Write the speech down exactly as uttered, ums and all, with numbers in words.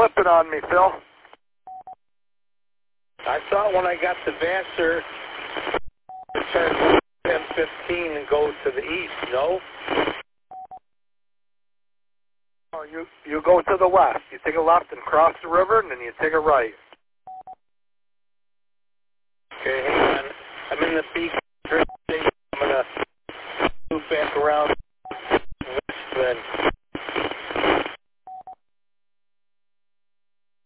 flipping on me, Phil. I thought when I got to Vassar, to turn ten fifteen and go to the east, no? Oh, you, you go to the west. You take a left and cross the river, and then you take a right. Okay, hang on. I'm in the peak. I'm going to move back around.